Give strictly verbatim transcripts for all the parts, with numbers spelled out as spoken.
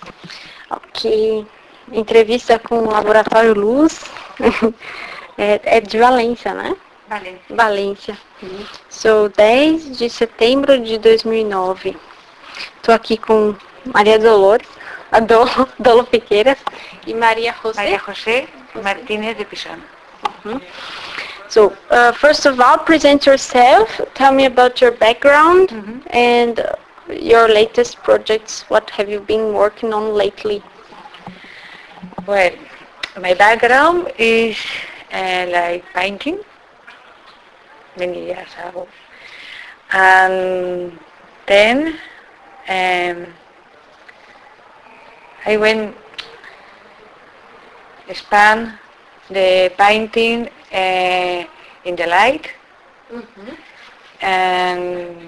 Ok. Entrevista com o Laboratório Luz. é, é de Valência, né? Vale. Valência. Sou dez de setembro de dois mil e nove. Estou aqui com Maria Dolores, a Dolo, Dolo Piqueiras e Maria José. María José Martínez de Pisón. Mhm. So, uh, first of all, present yourself. Tell me about your background Mhm. and uh, your latest projects. What have you been working on lately? Well, my background is uh, like painting many years ago. And then um, I went expand the painting uh, in the light Mhm. and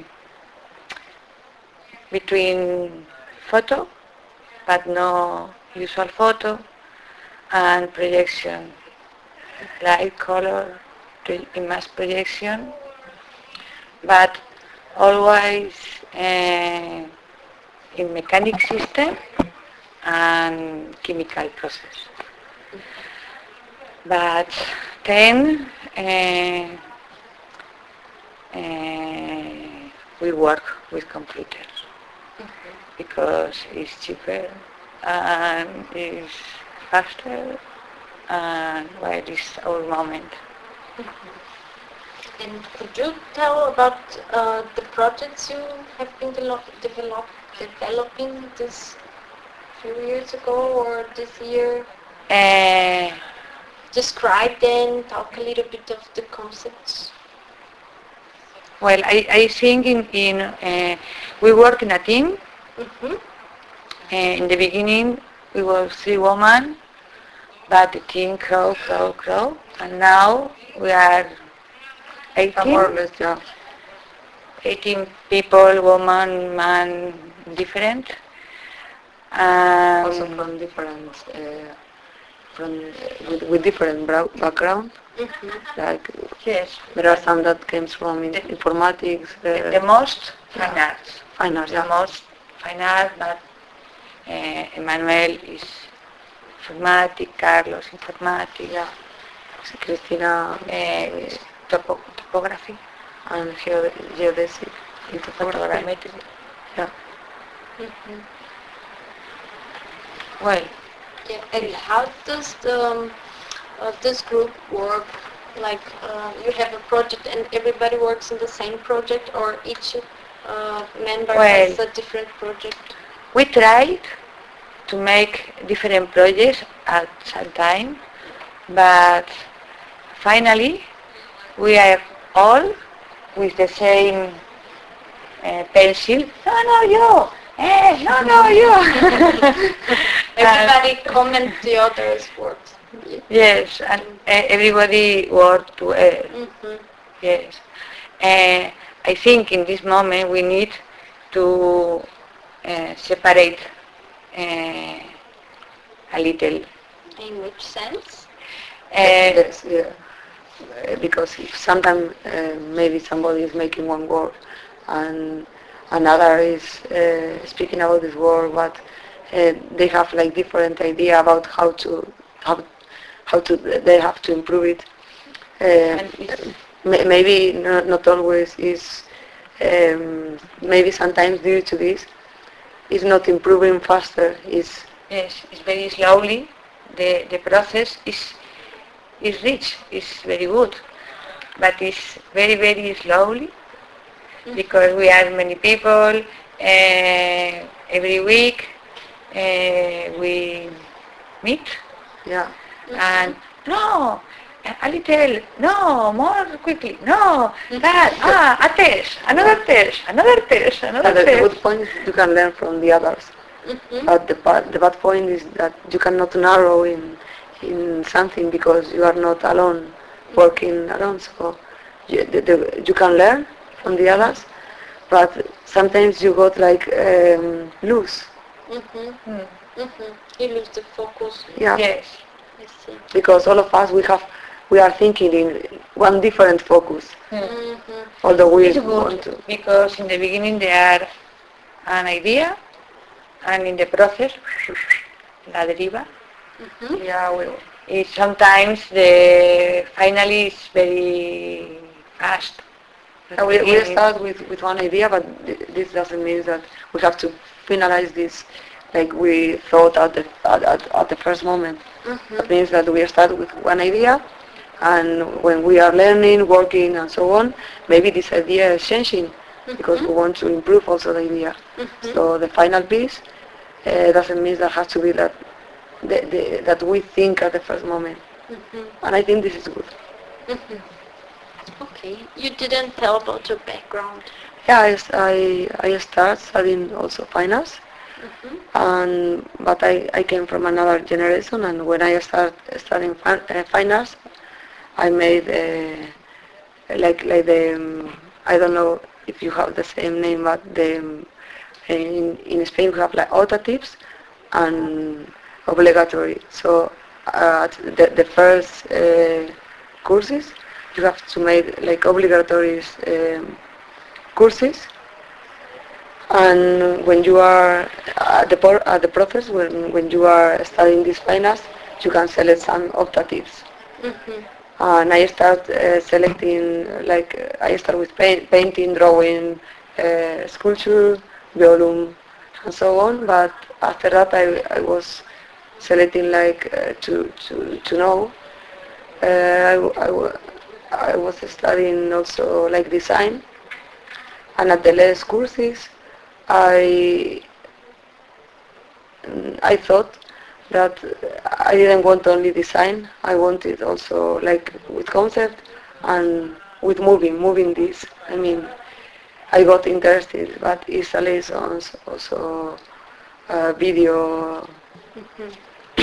between photo, but no usual photo, and projection, light, color, pre- image projection, but always uh, in mechanic system and chemical process. But then uh, uh, we work with computers because it's cheaper and it's faster and well, it's our moment. And could you tell about uh, the projects you have been develop, develop, developing this few years ago or this year? Uh, Describe them, talk a little bit of the concepts. well, I, I think in, in uh, we work in a team. Mm-hmm. Uh, in the beginning, we were three women, but the team grow, grow, grow, and now we are eighteen. More or less, yeah. eighteen people, woman, man, different. Um, Also from different, uh, from uh, with, with different bra- background. Mm-hmm. Like yes, there are some that comes from in, informatics. Uh, the, the most fine yeah. arts. Fine arts, The yeah. most fine art, but uh, Emmanuel is informatic, Carlos informatic, Yeah. Cristina uh, topo, topography, and geo- geodesic into photography. photogrammetry. Yeah. Mm-hmm. Well, Yeah. And how does the, um, uh, this group work? Like uh, you have a project and everybody works in the same project, or each uh, member Well, has a different project? we tried to make different projects at some time, but finally we are all with the same uh, pencil. No, no, you. Eh, no, no, you. Everybody comment the other's works. Yes, and uh, everybody work to uh, Mm-hmm. yes. Uh, I think in this moment we need to uh, separate uh, a little. In which sense? Uh, Yes, yeah. Uh, because if sometimes uh, maybe somebody is making one word and another is uh, speaking about this word, but uh, they have like different idea about how to how how to they have to improve it. Uh, and it's, may- maybe not, not always is um, maybe sometimes due to this is not improving faster. Is yes, it's very slowly. The the process is is rich, is very good, but it's very very slowly because we are many people. Uh, every week uh, we meet yeah. and no, a little, no, more quickly, no, that, ah, a test, another test, another test, another And the, the test. good point is you can learn from the others. Mm-hmm. But the bad, the bad point is that you cannot narrow in in something because you are not alone, working alone. So you, the, the, you can learn from the others, but sometimes you got like um, loose. Mm-hmm. Hmm. Mm-hmm. You lose the focus. Yeah, Yes. I see. because all of us we have we are thinking in one different focus. Hmm. Mm-hmm. Although we It's want good to. because in the beginning they are an idea and in the process, la deriva, Mhm. Yeah, we, is sometimes the finally is very fast. At uh, the we, we beginning, start with, with one idea, but th- this doesn't mean that we have to finalize this like we thought at the, at, at, at the first moment. That Mhm. means that we start with one idea, and when we are learning, working, and so on, maybe this idea is changing because Mhm. we want to improve also the idea. Mhm. So the final piece uh, doesn't mean that has to be that the, the, that we think at the first moment. Mhm. And I think this is good. Mhm. Okay. You didn't tell about your background. Yeah, I, s- I, I start studying also finance, Mhm. and but I, I came from another generation, and when I start studying fin- uh, finance, I made uh, like like the um, I don't know if you have the same name, but the um, in in Spain we have like optatives and obligatory. So uh, the the first uh, courses you have to make like obligatory um, courses, and when you are at the por- at the process when when you are studying this finance, you can select some optatives. Mhm. And I start uh, selecting, like, uh, I start with paint, painting, drawing, uh, sculpture, violin, and so on. But after that, I, I was selecting, like, uh, to, to, to know. Uh, I, w- I, w- I was studying also, like, design. And at the last courses, I Mm, I thought that I didn't want only design. I wanted also like with concept and with moving, moving this. I mean, I got interested, but installations, also uh, video, Mhm.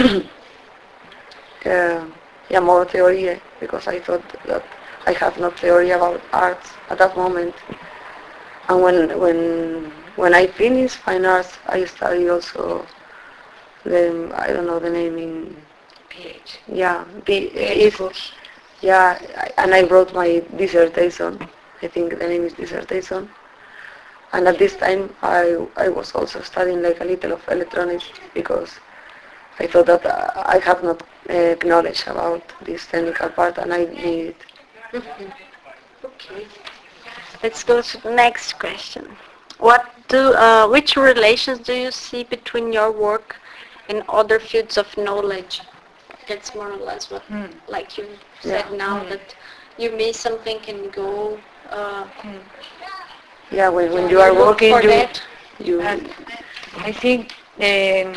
uh, yeah, more theory eh, because I thought that I have no theory about arts at that moment. And when when when I finished fine arts, I studied also the I don't know the name in PH. yeah the PH is course. yeah I- and I wrote my dissertation. I think the name is dissertation. And at this time I I was also studying like a little of electronics because I thought that uh, I have not uh, knowledge about this technical part and I need it. Mhm. Okay. Let's go to the next question. What do uh, which relations do you see between your work and other fields of knowledge? That's more or less what, Hmm. like you Yeah. said now, Hmm. that you miss something and go, uh, Hmm. Yeah, when, when yeah, you you are look working, for you, that. Uh, you, I think the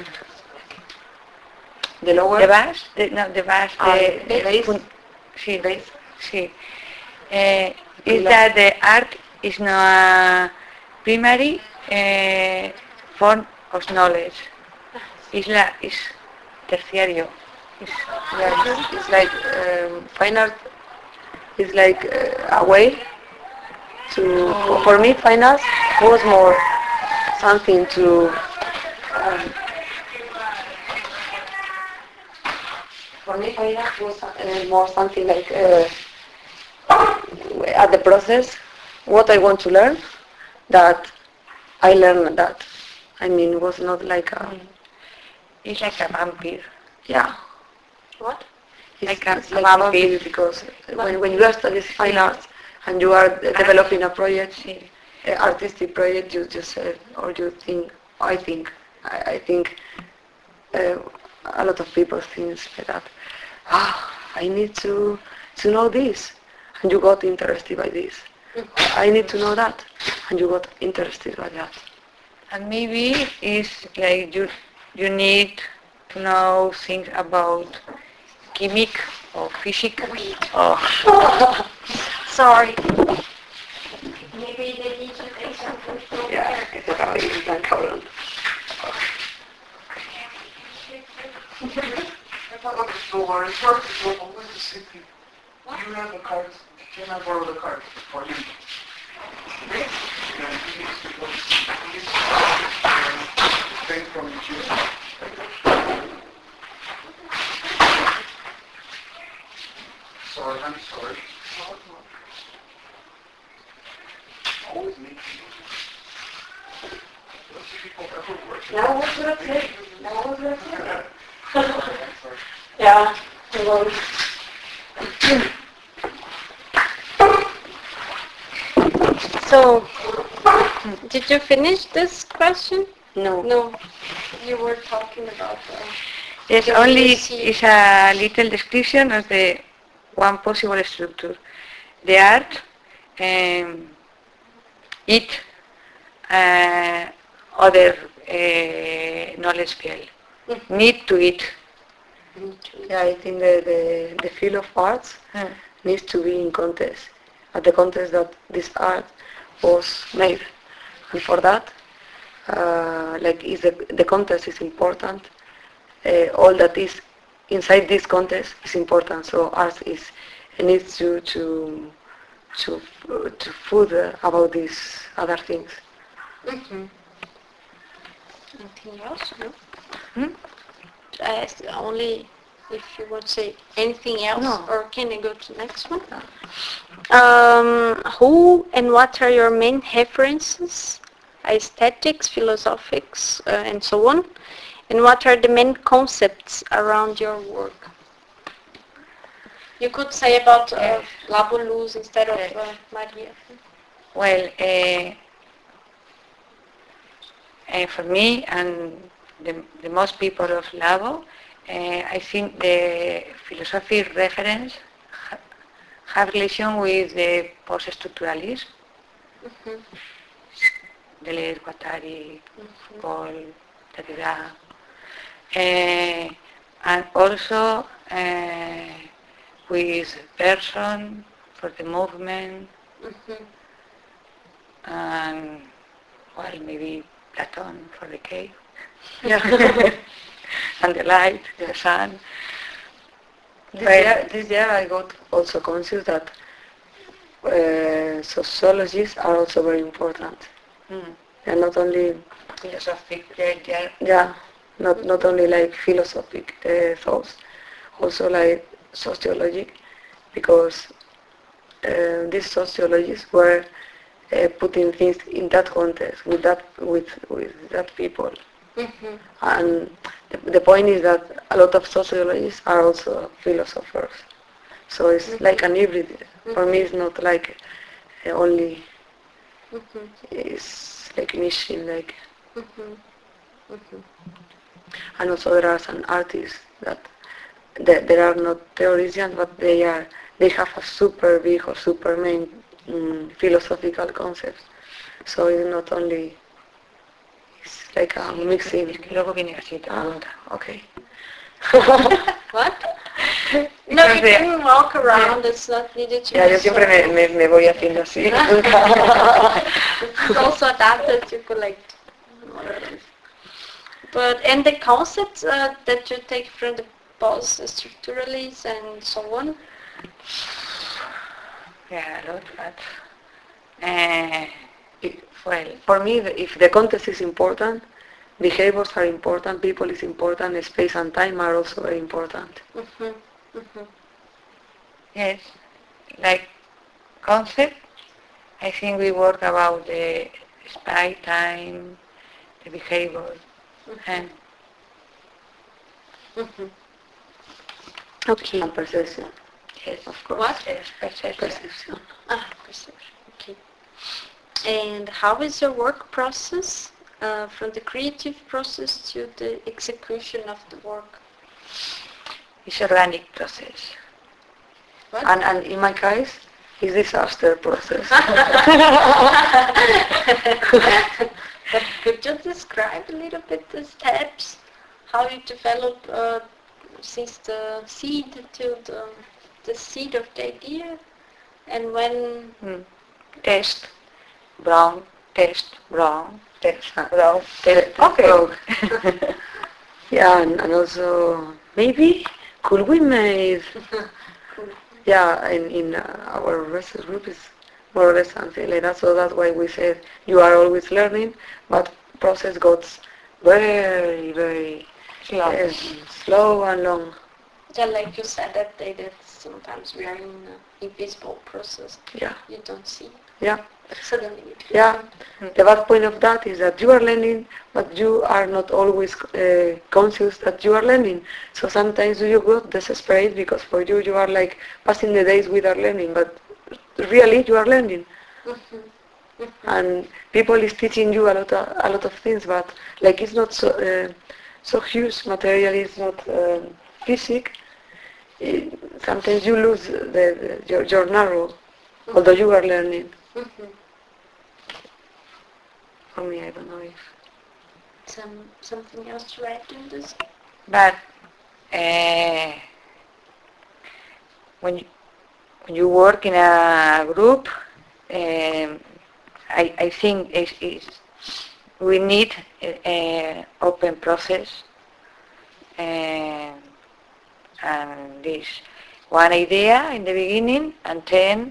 the the lower base, the, no, the base, and the base, fun- sí, base, sí. Uh, is pillar. that the art is not a primary uh, form of knowledge. It's la, is terciario. Is Yeah, it's, it's like um, fine art is like uh, a way to, for, for me, fine art was more something to, um, for me, fine art was uh, more something like uh, at the process, what I want to learn, that I learned that. I mean, it was not like a, it's like a vampire. yeah, What? it's, Like a, it's a like vampire vampire. because when, when you Vampire. are studying fine Sí. arts and you are uh, Art. developing a project, Sí. uh, artistic project, you just said, or you think, I think, I, I think uh, a lot of people think like that. Ah, I need to to know this, and you got interested by this. I need to know that, and you got interested by that. And maybe it's like you you need to know things about chemic or physics or Sorry. Maybe they need to take something from Yeah, there. que tocaba ahí tan cabrón. I thought like a store, it's hard to go over the city. You have the card, can I borrow the card for him? Yeah, he needs to go, he needs to go uh, thing from the queue. Sorry, I'm sorry. Always make Those people ever work Now I was gonna say. Now I was gonna say. Yeah. Well, so, did you finish this question? No. No. You were talking about uh, Yes, the only music. is a little description of the one possible structure. The art, um, it, uh, other uh, knowledge field. Need to it. Yeah, I think the, the, the field of arts Mm. needs to be in contest, at the contest that this art was made. And for that, uh, like is the, the contest is important, uh, all that is inside this contest is important. So art is needs to to to to food uh, about these other things. Mm-hmm. Anything else? No. Hmm? I asked only if you would say anything else, No. or can I go to the next one? Um, who and what are your main references? Aesthetics, philosophics, uh, and so on. And what are the main concepts around your work? You could say about uh, Yes. Labulus instead of Yes. uh, Maria. Well, uh, uh, for me and the, the most people of Labo, uh, I think the philosophic reference ha- have relation with the post-structuralism, Mm-hmm. Deleuze, Guattari, Mm-hmm. Foucault, Derrida, uh, and also uh, with person for the movement, Mm-hmm. and well, maybe Platon for the cave. Yeah. And the light, the sun. This Well, year, this year I got also conscious that uh, sociologists are also very important. mm, And not only, philosophic, yeah, yeah. yeah, not not only like philosophic uh, thoughts, also like sociologic, because uh, these sociologists were uh, putting things in that context with that with with that people. Mm-hmm. And the, the point is that a lot of sociologists are also philosophers. So it's like an hybrid. For me, it's not like uh, only, Mm-hmm. it's like niche, like, Mm-hmm. Mm-hmm. and also there are some artists that they, they are not theologians, but they are, they have a super big or super main um, philosophical concepts. So it's not only, it's like a mixing. Es que luego viene así, te Ah, pregunta. okay. What? No, Because you they- can walk around. It's not needed to Ya, be yo siempre me, circle. me, me voy haciendo así. This is also adapted to collect. But and the concepts uh, that you take from the post-structuralists and so on. Yeah, a lot, but uh, It- well, For me, the- if the context is important, behaviors are important, people is important, space and time are also very important. Mm-hmm. Mm-hmm. yes, like concept, I think we work about the space, time, the behavior, and Mm-hmm. Okay. And perception, yes, of course. What? yes, perception. Perception. Ah, perception. Okay. And how is your work process uh, from the creative process to the execution of the work? It's organic process. What? And, and in my case, it's disaster process. But could you describe a little bit the steps, how you develop uh, since the seed to the, the seed of the idea, and when? Mm. Test, brown, test, brown, test, brown, test. Okay. Okay. Yeah, and, and also maybe could we make, yeah, in, in uh, our research group is more or less something like that. So that's why we said you are always learning, but process goes very, very Slow. uh, slow and long. Yeah, like you said that day that sometimes we are in an invisible process. Yeah. You don't see. Yeah. Suddenly. Yeah, the bad point of that is that you are learning, but you are not always uh, conscious that you are learning. So sometimes you get desperate because for you, you are like passing the days without learning, but really you are learning. And people is teaching you a lot of, a lot of things, but like it's not so uh, so huge. Material is not um, physic. eh, Sometimes you lose the, the, your, your narrow, although you are learning. For me, I don't know if. Some something else to add in this? But uh, when you, when you work in a group, um, I, I think it's, it's, we need an open process, and, and this one idea in the beginning and then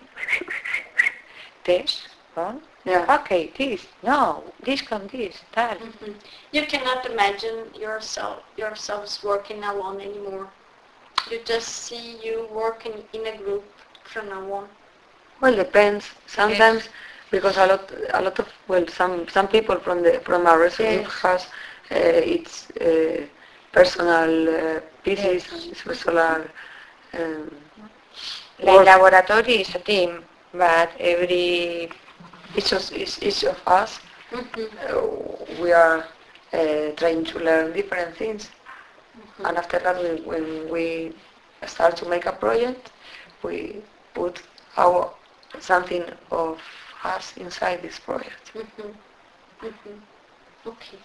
this one. Yeah. Okay, this, no, this con this, that. Mm-hmm. You cannot imagine yourself yourselves working alone anymore. You just see you working in a group from now on. Well, depends. Sometimes, because a lot, a lot of well, some some people from the from our research group Yes. has uh, its uh, personal uh, pieces, Yes. its personal. Um, Like work. laboratory is a team, but every Each of each, each of us, Mm-hmm. uh, we are uh, trying to learn different things, Mm-hmm. and after that, when, when we start to make a project, we put our something of us inside this project. Mm-hmm. Mm-hmm. Okay.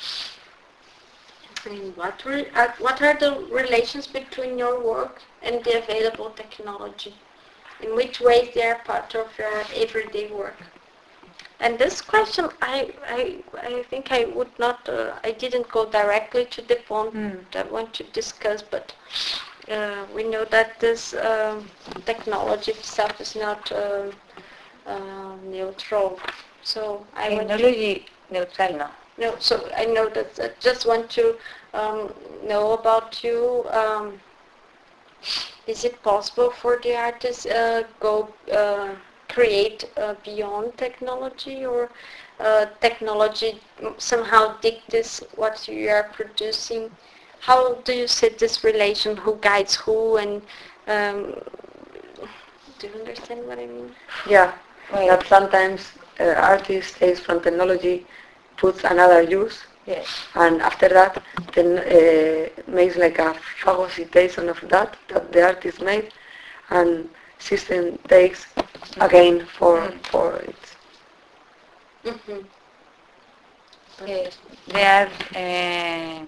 And what re- are, what are the relations between your work and the available technology? In which ways they are part of your everyday work? And this question, I, I, I think I would not, uh, I didn't go directly to the point Mm. I want to discuss, but uh, we know that this um, technology itself is not uh, uh, neutral. So I want to, technology neutral, no. no, so I know that I just want to um, know about you. Um, is it possible for the artists uh, go uh, create uh, beyond technology, or uh, technology somehow dictates what you are producing? How do you see this relation? Who guides who? And um, do you understand what I mean? Yeah, Well, that sometimes uh, artists takes from technology, puts another use, yes. and after that then uh, makes like a phagocytation of that that the artist made, and system takes again for Mm. for it. Mm-hmm. Yes. There are uh,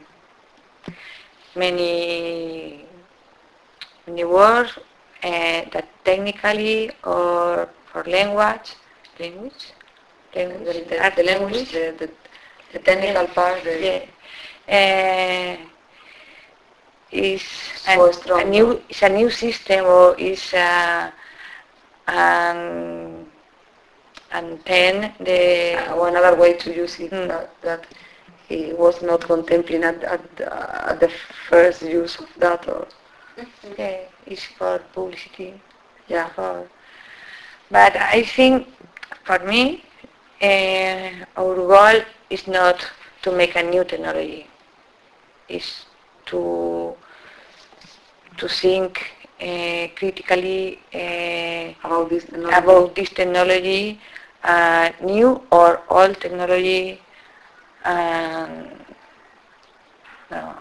many many words uh, that technically or for language, language, The, language, the, art the language, the, the, the technical part, the, yeah. Uh, is so an, strong. a new is a new system, or is a, and and then the Uh, another way to use it mm, that, that he was not contemplating at, at, uh, at the first use of that, or yeah, is for publicity. yeah. For, but I think for me, uh, our goal is not to make a new technology. Is to to think uh, critically uh, About this technology. about this technology, uh, new or old technology, and no,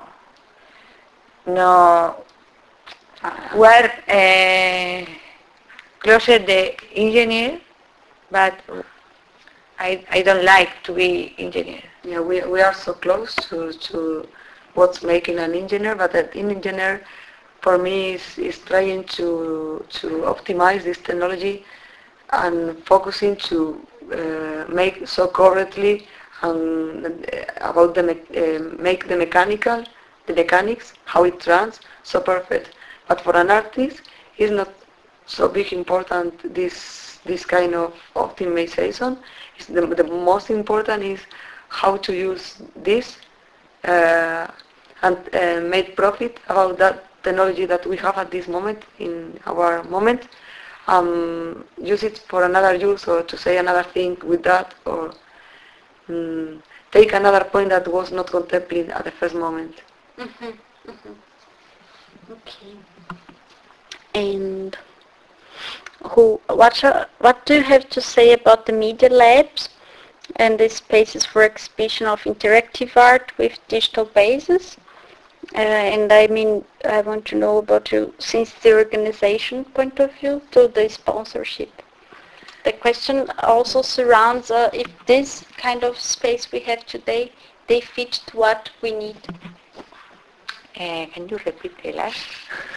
no, Uh, we're uh, closer the engineer, but I, I don't like to be engineer. yeah, we, we are so close to, to what's making an engineer, but an engineer for me is, is trying to, to optimize this technology and focusing to uh, make so correctly and uh, about the me- uh, make the mechanical, the mechanics, how it runs, so perfect. But for an artist, it's not so big important this this kind of optimization. It's the, the most important is how to use this uh, and uh, make profit about that technology that we have at this moment in our moment, um, use it for another use or to say another thing with that or um, take another point that was not contemplated at the first moment. Mm-hmm. Mm-hmm. Okay. And who? What? are- What do you have to say about the media labs and the spaces for exhibition of interactive art with digital bases? Uh, and I mean, I want to know about you since the organization point of view to the sponsorship. The question also surrounds uh, if this kind of space we have today, they fit to what we need. Uh, can you repeat the last?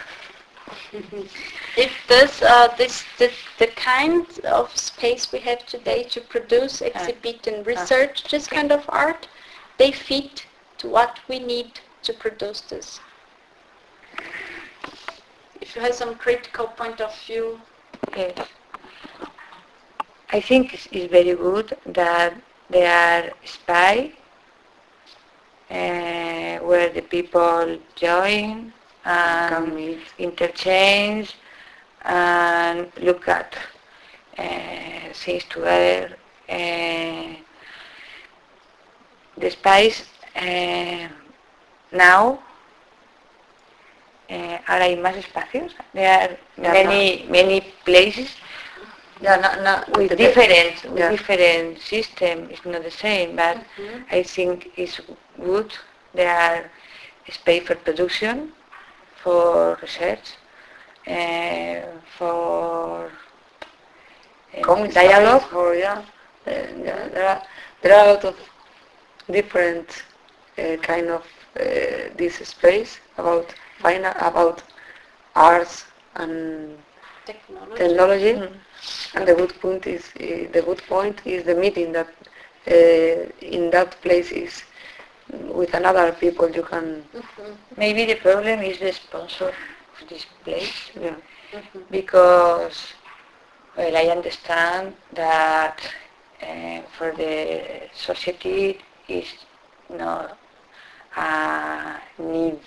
If this, uh, this, the, the kind of space we have today to produce, exhibit, and research this kind of art, they fit to what we need to produce this. If you have some critical point of view. Yes. I think it's, it's very good that there are spy uh, where the people join and interchange and look at uh, things together. Uh, the spies uh, now uh, ahora hay más espacios. There are many many places Yeah, not, not with the- different with yeah. different system. It's not the same, but Mhm. I think it's good. There are space for production, for research, uh, for uh, Common dialogue. space or yeah, uh, yeah, there are there are a lot of different uh, kind of uh, this space about fine about arts and Technology. technology. Mm. And the good point is uh, the good point is the meeting that uh, in that place is with another people you can Mhm. Maybe the problem is the sponsor of this place, yeah Mhm. because well, I understand that uh, for the society is not a need,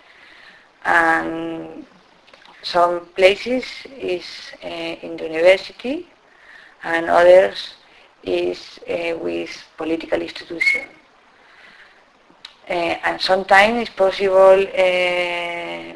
and some places is uh, in the university and others is uh, with political institutions. Uh, and sometimes it's possible uh,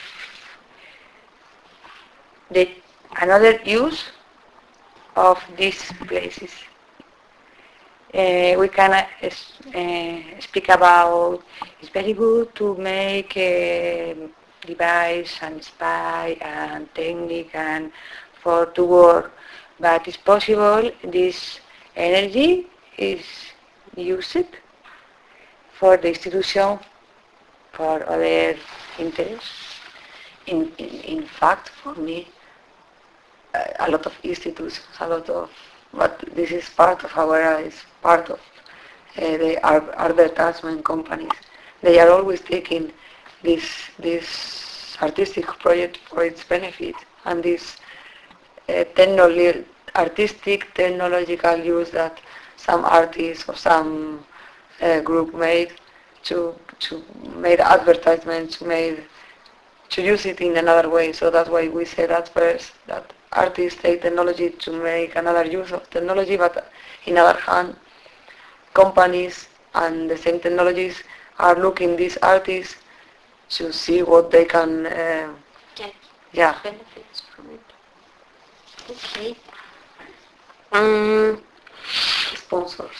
the another use of these places. Uh, we can uh, s- uh, speak about it's very good to make a device and spy and technique and for to work, but it's possible this energy is used for the institution for other interests. in, in in fact for me uh, a lot of institutes a lot of but this is part of our is part of uh, the ar- advertisement companies. They are always taking this this artistic project for its benefit and this uh, technolo- artistic technological use that some artists or some uh, group made to to make advertisements, to make to use it in another way. So that's why we said at first that artists take technology to make another use of technology, but in other hand, companies and the same technologies are looking these artists to see what they can, uh, Get yeah, benefits from it. Okay. Um, sponsors.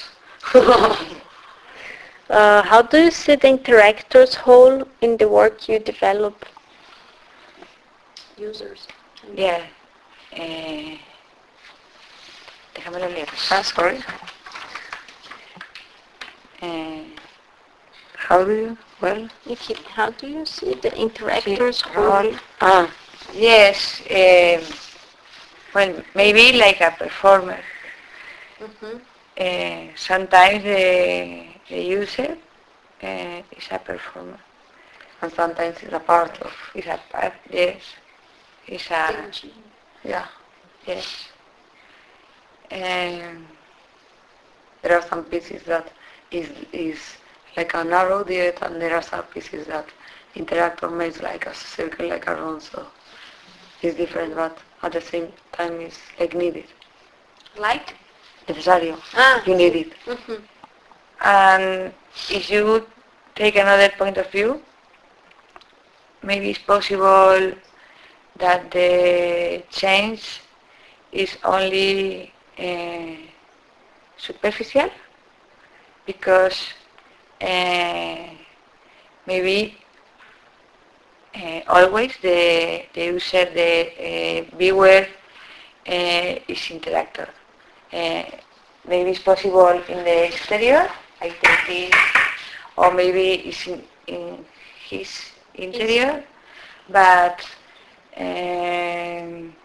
uh, how do you see the interactor's role in the work you develop? Users. Yeah. Eh, déjamelo leer. Ah, sorry. Eh, How do you? Well, Okay. How do you see the sí, interactor's role. role? ah, Yes. eh, well, maybe like a performer. Mm-hmm. Eh, sometimes the, the user uh, is a performer. and sometimes it's a part of, Is a part. Yes. Is a yeah. yes. Um, There are some pieces that is is like a narrow diet, and there are some pieces that interactor makes like a circle, like a round. So it's different, but at the same time is like needed. Like? Necesario. Ah, You need it. Mm-hmm. And if you take another point of view, maybe it's possible that the change is only uh, superficial because uh, maybe uh, always the, the user, the uh, viewer uh, is interactor. Uh, maybe it's possible in the exterior, like the or maybe it's in, in his interior, but um,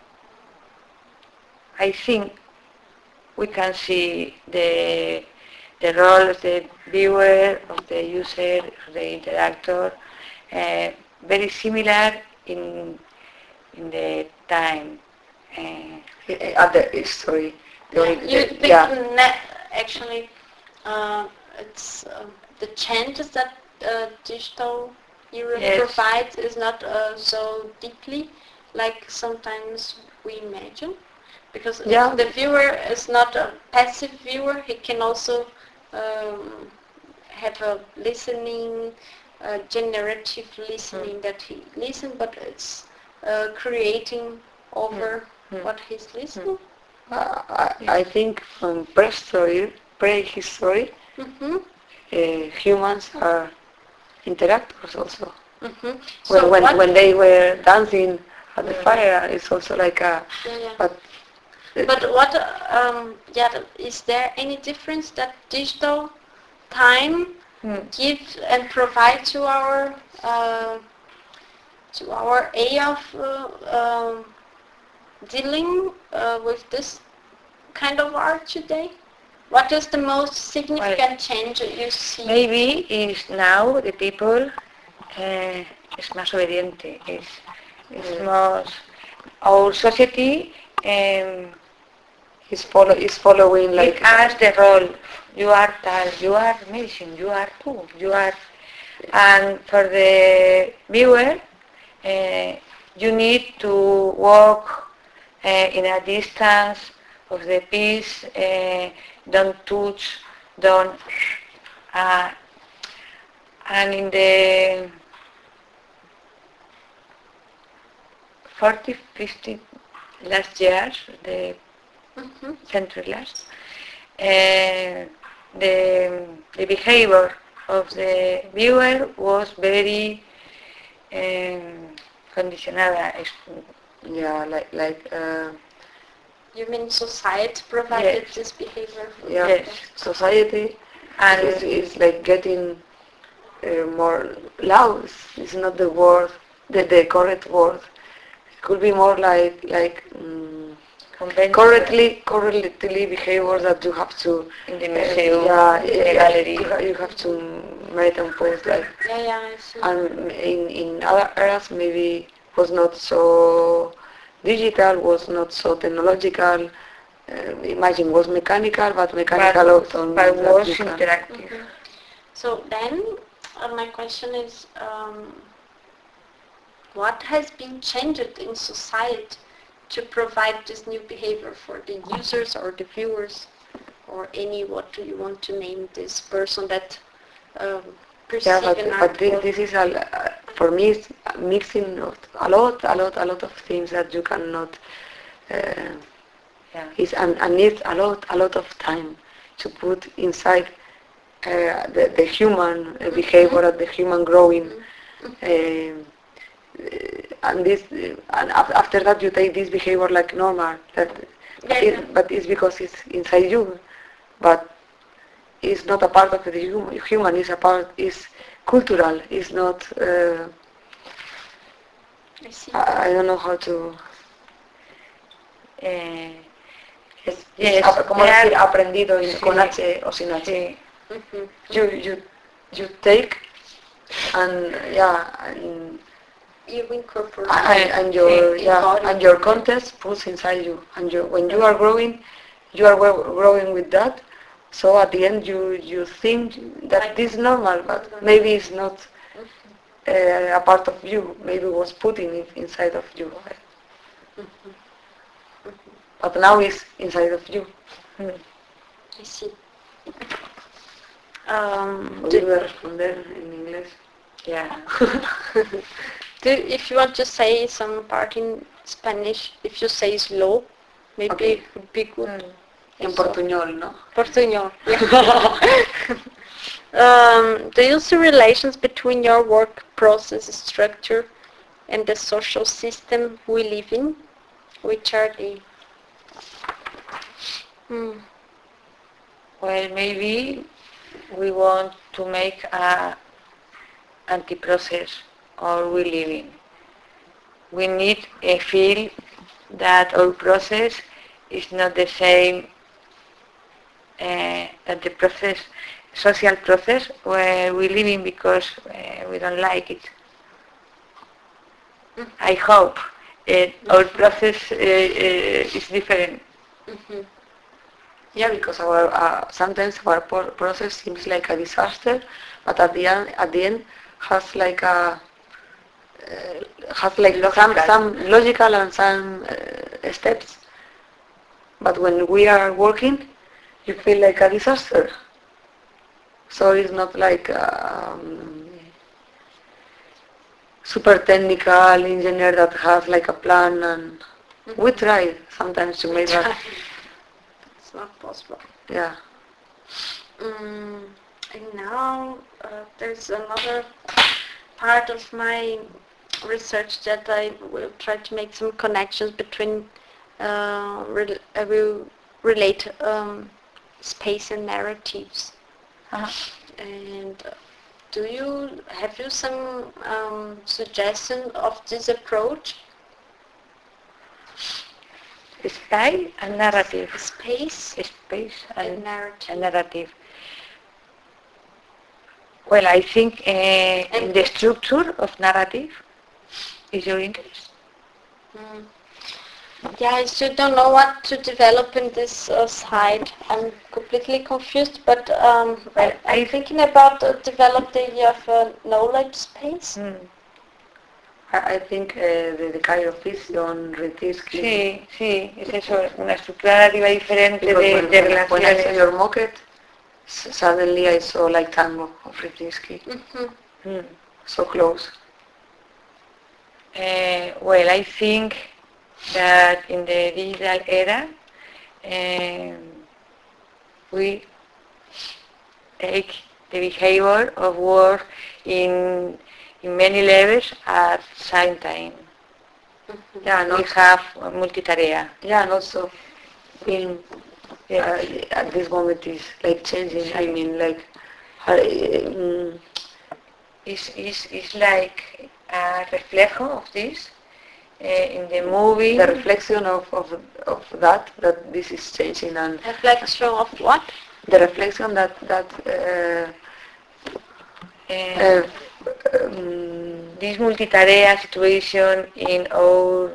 I think we can see the the role of the viewer, of the user, of the interactor, uh, very similar in in the time. Uh, At the history. The Yeah, only, you the, think yeah. ne- actually uh, it's uh, the changes that uh, digital era Yes. provides is not uh, so deeply like sometimes we imagine, because Yeah. the viewer is not a passive viewer. He can also um, have a listening, uh, generative listening that he listen, but it's uh, creating over Mm. what he's listening. Uh, I, I think from prehistory, prehistory, Mm-hmm. uh, humans are interactors also. Mm-hmm. When So when, what? when they were dancing at the fire, it's also like a. Yeah, yeah. But uh, But what? Um, yeah. Is there any difference that digital time Mm. gives and provide to our uh, to our way of uh, um, dealing uh, with this kind of art today? What is the most significant change that you see? Maybe is now the people uh, es más obediente, es, es más, our society um, he's follow is following give like. us the role, you are tal, you are medicine, you are two, you are, and for the viewer, uh, you need to walk uh, in a distance of the piece, uh, don't touch, don't, uh, and in the forty, fifty last years, the Mm-hmm. century last, uh, the, the behavior of the viewer was very um, condicionada. Yeah, like like. Uh, You mean society provided Yes. this behavior? For yeah, Yes. society And is is like getting uh, more loud. It's not the word, the, the correct word. It could be more like like um, conventional correctly correctly behaviors that you have to in the uh, museum, yeah, in the yeah, gallery. you, ha- you have to make and post like. Yeah, yeah, I see. And in in other areas maybe was not so digital, was not so technological. Uh, imagine was mechanical, but mechanical but, also but means that was you can. interactive. Mhm. So then, uh, my question is, um, what has been changed in society to provide this new behavior for the users or the viewers, or any, what do you want to name this person that um, Yeah, perceive but an but thi- artwork? this is a, l- for me it's a mixing of a lot, a lot, a lot of things that you cannot. Uh, Yeah. is and, and needs a lot, a lot of time to put inside uh, the, the human uh, behavior, and the human growing. Um, uh, and this, uh, and af- after that you take this behavior like normal. That, but, Yeah, yeah. it, but it's because it's inside you. But it's not a part of the human. Human is a part. Is cultural. It's not. Uh, I see. I, I don't know how to. Eh, Es, es Yes, ap- como they decir are- aprendido en- sí, con H o sin H. sí. Mhm. You you you take and yeah and You incorporate. and, and your Sí. yeah Embody. and your context puts inside you, and you when you Yeah. are growing you are gro- growing with that, so at the end you you think that Like- this is normal, but maybe it's not uh, a part of you, maybe it was put in it inside of you. Mhm. but now it's inside of you. Mm. I see. Um, do, ¿Puedo responder en inglés? Yeah. do, if you want to say some part in Spanish, if you say slow, maybe Okay. it would be good. Mm. En Also. portuñol, ¿no? Portuñol. um, do you see relations between your work process structure and the social system we live in? Which are they? Hmm. Well, maybe we want to make a anti-process or we live in. We need a feel that our process is not the same uh, that the process, social process where we live in because uh, we don't like it. I hope uh, our process uh, uh, is different. Mm-hmm. Yeah, because our uh, sometimes our por- process seems like a disaster, but at the end, at the end has like a uh, has like some Logical. some logical and some uh, steps. But when we are working, you feel like a disaster. So it's not like um, super technical engineer that has like a plan, and we try sometimes to make that. It's not possible. Yeah. Mm, and now uh, there's another part of my research that I will try to make some connections between uh, re- I will relate um, space and narratives. Uh-huh. And uh, do you have you some um, suggestion of this approach? Sky and narrative. Space Space and and, narrative. and narrative. Well, I think uh, in the structure of narrative is your interest. Mm. Yeah, I still don't know what to develop in this uh, side. I'm completely confused, but um, I, I'm thinking about uh, develop the idea of a knowledge space. Mm. I I think uh, the, the kind of vision, Ritinsky, Sí, sí, es eso, una estructura narrativa diferente because de, when, de when, when I saw relaciones. your mocket, s- suddenly I saw like Tango of Ritinsky, Mm-hmm. Mm. so close. Uh, well, I think that in the digital era, um, we take the behavior of work in in many levels at the same time. Yeah, and We also, have multitarea. yeah, and also film Yes. uh, at this moment is like changing. I Sí. mean, like, uh, mm, It's, it's, it's like a reflejo of this uh, in the movie. the reflection of, of, of that, that this is changing, and Reflection of what? the reflection that, that uh, uh, uh, um, this multitarea situation in our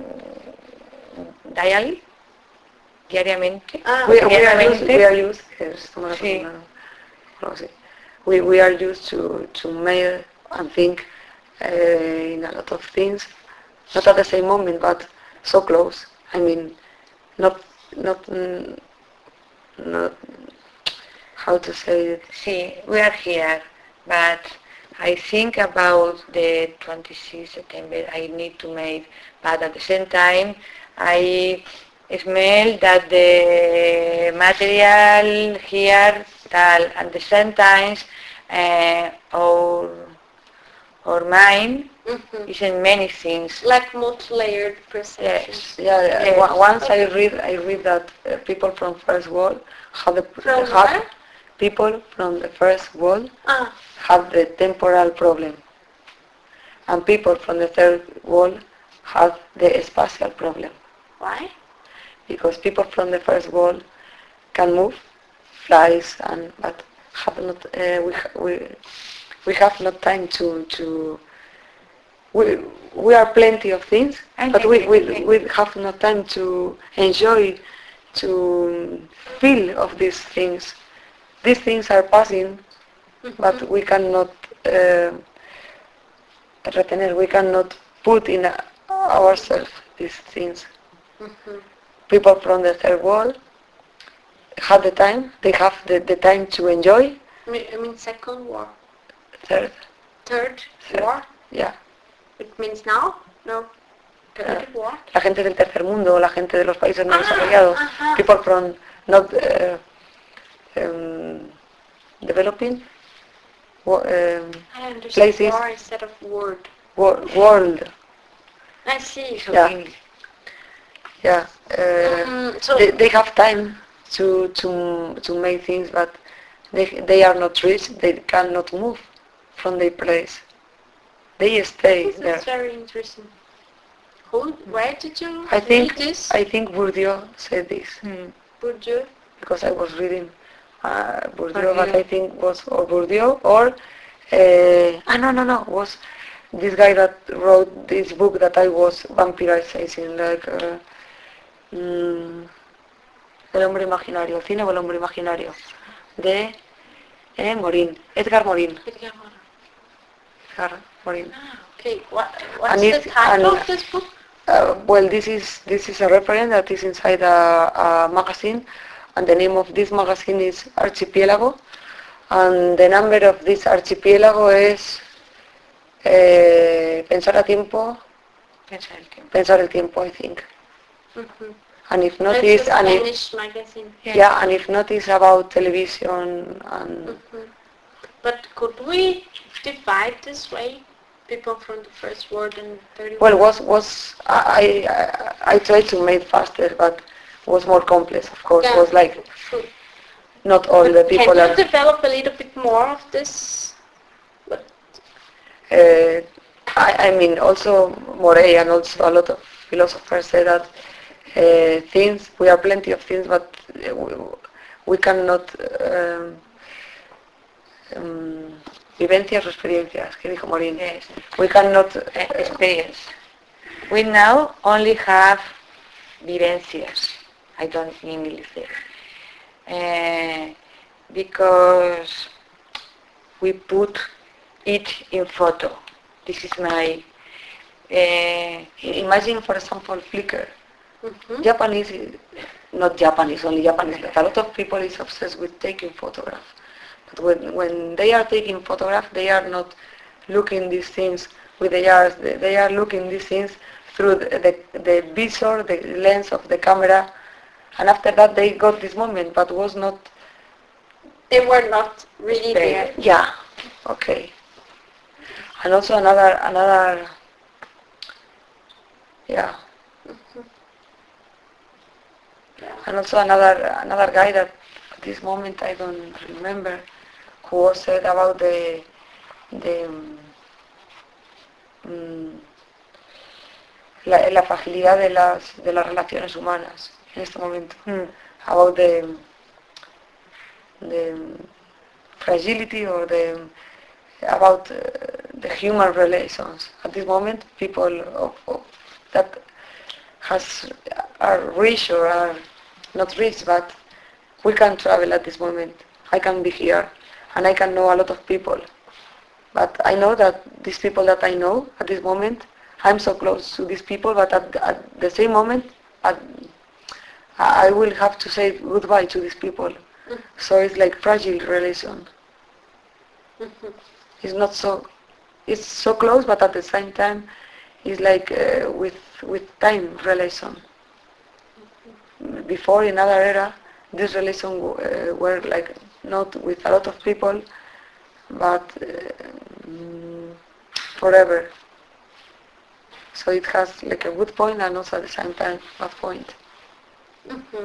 mm, daily, diariamente, Ah, we, we are used, cotidianamente. we are used, yes, toma la Sí. palabra, no sé. we, we are used to, to mail and think uh, in a lot of things, not at the same moment, but so close. I mean, not, not, mm, not, how to say it. See, we are here, but I think about the twenty-sixth of September I need to make, but at the same time I smell that the material here, that at the same time uh, our, our mind Mm-hmm. is in many things. Like multi-layered perception. Yes. Yeah, yeah. Yes. Wa- once I read, I read that uh, people from first world have the From have where? people from the first world Ah, have the temporal problem, and people from the third world have the spatial problem, why? because people from the first world can move, flies, and but have not uh, we ha- we we have not time to to we we are plenty of things, but we, we we have no time to enjoy, to feel of these things. These things are passing, but we cannot uh, retener, we cannot put in ourselves these things. Mm-hmm. people from the third world have the time, they have the, the time to enjoy. I mean, I mean second war. Third, Third third, war? yeah. It means now? No. Periodic war? La gente del tercer mundo, la gente de los países no Ah, desarrollados, ajá. people from not uh, um, developing wo- um, I understand places, war instead of word. wo- world, I see. yeah, yeah. Uh, Mm, so they, they have time to to to make things, but they they are not rich. They cannot move from their place. They stay this there. is very interesting. Who? Where did you I think read this? I think Bourdieu said this Bourdieu. because I was reading uh, Bourdieu, Bourdieu. but I think was or Bourdieu or uh, ah no no no was this guy that wrote this book that I was vampirizing, like uh, mm, El hombre imaginario, el cine o el hombre imaginario, de eh, Morin, Edgar Morin. Edgar Morin. Edgar Morin. Ah, okay. What, what's And the it's- title and- of this book? Uh, well, this is this is a reference that is inside a, a magazine, and the name of this magazine is Archipiélago, and the number of this archipiélago is eh, Pensar a tiempo, Pensar el tiempo. Pensar el tiempo, I think. Mm-hmm. And if not It's is a and if, Spanish magazine. yeah, and if not is about television and Mm-hmm. But could we divide this way? People from the first world and third well, world? was was I I, I tried to make faster, but was more complex. Of course, Yeah. was like True. not all But the people can you are. develop a little bit more of this? But Uh, I, I mean, also Morey and also a lot of philosophers say that uh, things, we are plenty of things, but uh, we, we cannot, um, um, vivencias o experiencias, que dijo Morin. Yes. We cannot, Uh, uh, experience. We now only have vivencias. I don't mean English there. Uh, because we put it in photo. This is my... Uh, imagine, for example, Flickr. mm-hmm. Japanese, not Japanese, only Japanese, but a lot of people is obsessed with taking photographs. But when, when they are taking photographs, they are not looking these things with the eyes, they they are looking these things through the, the, the visor, the lens of the camera, and after that they got this moment, but was not, They were not really there. yeah, okay. And also another, another, yeah. Yeah. And also another another guy that at this moment I don't remember, who was said about the the mm, la, la fragilidad de las de las relaciones humanas en este momento. Hmm. About the the fragility or the about uh, the human relations at this moment. People of, of that has are rich or are not rich, but we can travel at this moment. I can be here and I can know a lot of people. But I know that these people that I know at this moment, I'm so close to these people, but at, at the same moment, at, I will have to say goodbye to these people. Mm-hmm. So it's like fragile relation. Mm-hmm. It's not so, it's so close, but at the same time, it's like uh, with with time relation. Before, in other era, this relation uh, were like not with a lot of people, but uh, mm, forever. So it has like a good point and also at the same time bad point. Mm-hmm.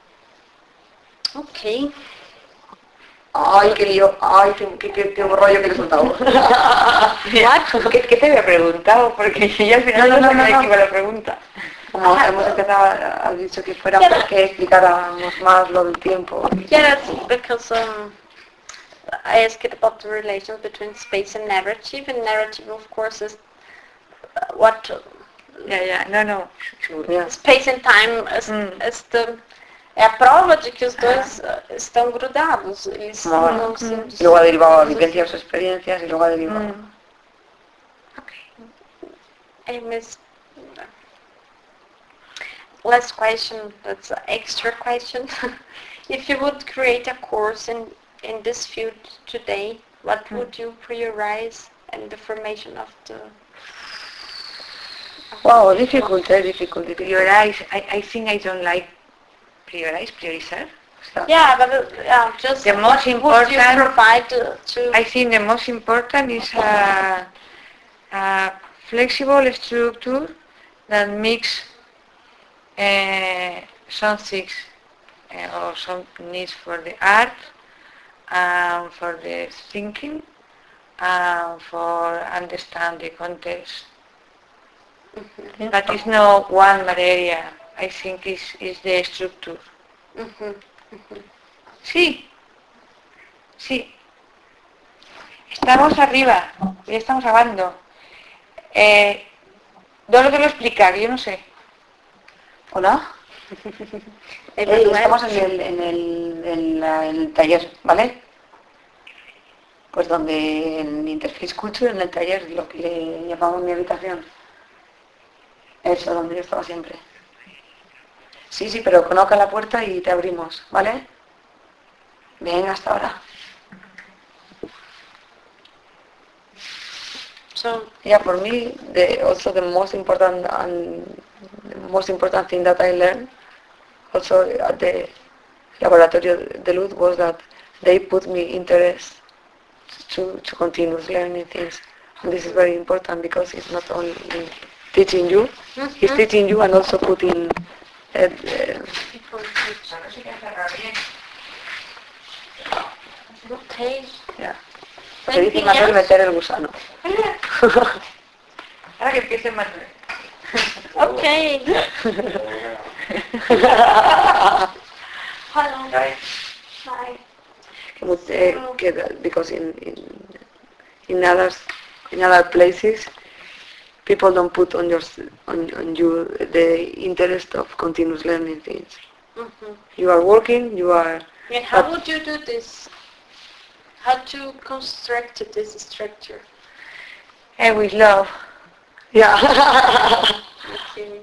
Okay. Ay, qué lío, ay, qué, qué, qué, qué rollo que le he soltado. What? ¿Qué, ¿Qué te había preguntado? Porque yo al final no, No, no, no, sabía no. que iba la pregunta. Como hemos empezado, has dicho que fuera Yeah. porque explicáramos más lo del tiempo. Yeah, that's because um, I asked about the relations between space and narrative, and narrative, of course, is uh, what uh, Yeah, yeah, no, no. Sure. Yeah. space and time is, Mm. is the, é a prova de que os dois uh, estão grudados. Eles Ahora. não se Mm. Y luego ha derivado a vivencias o experiencias y luego ha derivado. Mm. É, mas last question, that's an extra question. If you would create a course in, in this field today, what Hmm. would you prioritize in the formation of the... Wow, difficult, eh, difficult, difficult. Prioritize, I, I think I don't like prioritize, priorizar. So Yeah, but uh, yeah, just The most what would you important- provide to... to I think the most important is a, a flexible structure that mix uh, some things uh, or some needs for the art and for the thinking and for understand the context. Mhm, That is not one area. I think is is the structure. mhm. Sí, sí. Estamos arriba, ya estamos grabando. Eh, ¿Dónde te lo explicar? Yo no sé. Hola. Eh, Emanuel. estamos en el, en, el, en, la- en el taller, ¿vale? Pues donde en Interface Culture, en el taller, lo que le llamamos mi habitación. Eso, donde yo estaba siempre. Sí, sí, pero conozca la puerta y te abrimos, ¿vale? Venga, hasta ahora. So, Yeah, for me, the, also the most important and the most important thing that I learned also at the Laboratorio de Luz was that they put me interest to, to continuous learning things. And this is very important because it's not only teaching you, it's teaching you and also putting uh, uh, okay. yeah. Se dice Anything Manuel else? meter el gusano. Ahora que empiece Manuel. Okay. Hello. Hi. Would, uh, get- because in, in in other in other places people don't put on your on, on you the interest of continuous learning things. Mhm. You are working, you are. And how but- would you do this? How to construct this structure? Eh, with love. Yeah. Okay.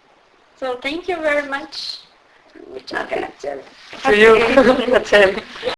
So thank you very much. Muchas gracias. To you. That's it.